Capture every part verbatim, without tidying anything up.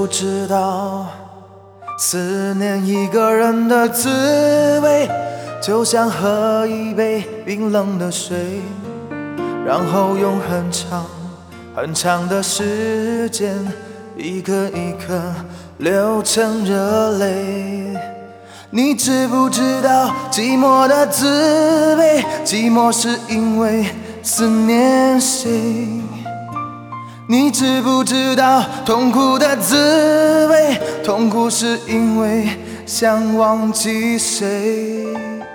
不知道，思念一个人的滋味，就像喝一杯冰冷的水，然后用很长很长的时间，一颗一颗流成热泪。你知不知道寂寞的滋味？寂寞是因为思念谁？你知不知道痛苦的滋味？痛苦是因为想忘记谁？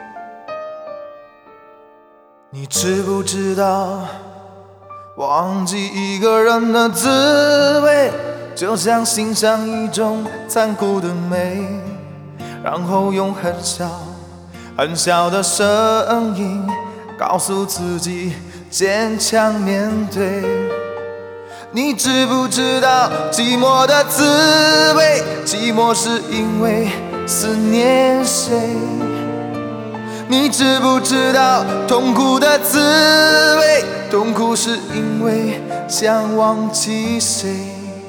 你知不知道忘记一个人的滋味，就像欣赏一种残酷的美，然后用很小很小的声音告诉自己坚强面对。你知不知道寂寞的滋味？寂寞是因为思念谁？你知不知道痛苦的滋味？痛苦是因为想忘记谁？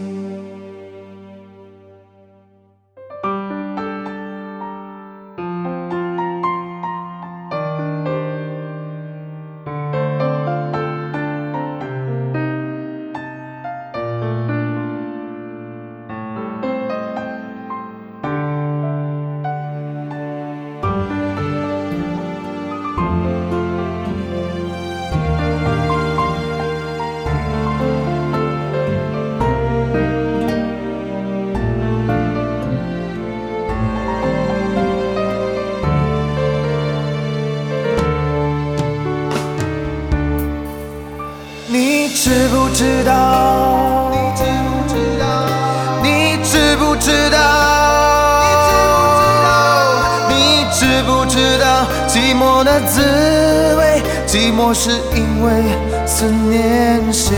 你知不知道？你知不知道？你知不知道？你知不知道寂寞的滋味？寂寞是因为思念谁？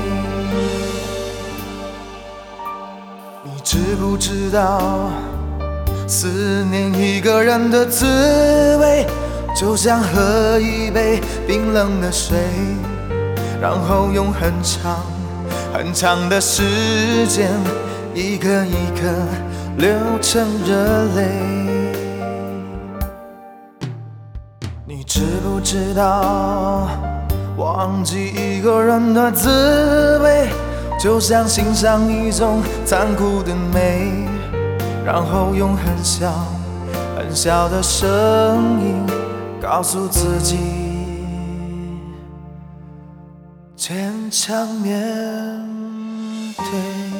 你知不知道思念一个人的滋味，就像喝一杯冰冷的水，然后用很长很长的时间，一颗一颗流成热泪。你知不知道忘记一个人的滋味，就像欣赏一种残酷的美，然后用很小很小的声音告诉自己坚强面对。